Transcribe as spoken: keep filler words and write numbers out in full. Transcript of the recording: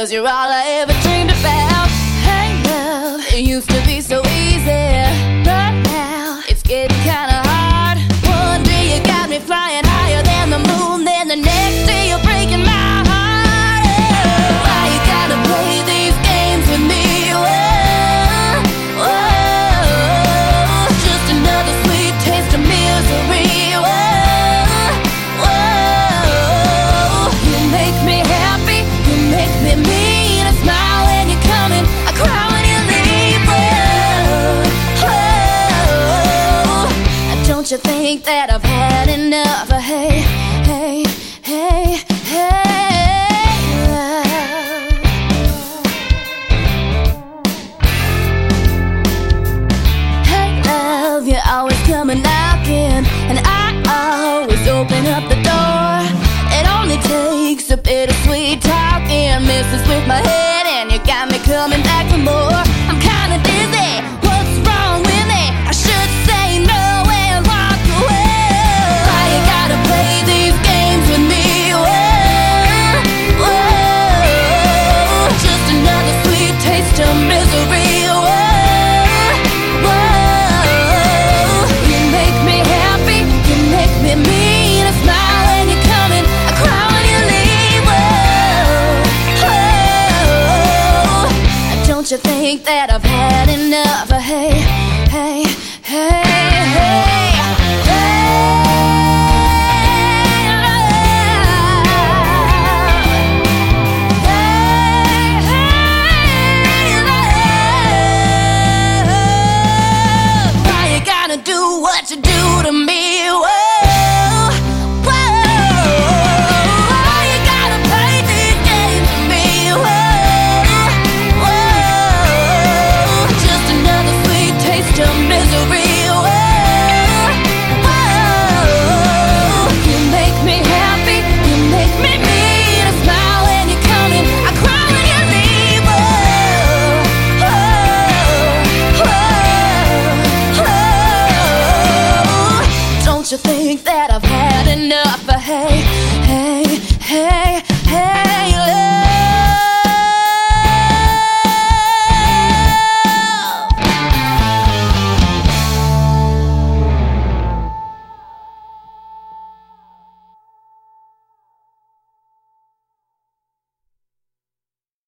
'cause you're all I ever dreamed about. Hey love, it used to be so easy, but now it's getting kinda hard. One day you got me flying higher than the moon, then the next day you're breaking my heart. Oh, why you gotta play these games with me? Whoa, whoa, just another sweet taste of misery. Whoa, whoa, you make me happy, you make me mean. I smile when you're coming, I cry when you leave. Whoa, whoa, don't you think that I've had enough? Hey, hey, hey, hey, love. Hey love, you're always coming knocking, and I always open up the door. It only takes a bit of sweet talking, messes with my head, and you got me coming back for more. I'm kinda dizzy, what's wrong with me? I should say no and walk away. Why you gotta play these games with me? Whoa, whoa, just another sweet taste of misery. Whoa, whoa, you make me happy, you make me mean. I smile when you're coming, I cry when you leave. Whoa, whoa, don't you think that I've had enough? Hey, hey, hey, hey, hey, love. Hey, hey, love. Why you gotta do what you do to me? Whoa, whoa, why you gotta play these games with me? Whoa, whoa, just another sweet taste of misery. Whoa, whoa, you make me happy, you make me mean. I smile when you're coming, I cry when you leave. Whoa, whoa, whoa, don't you think that I've had enough?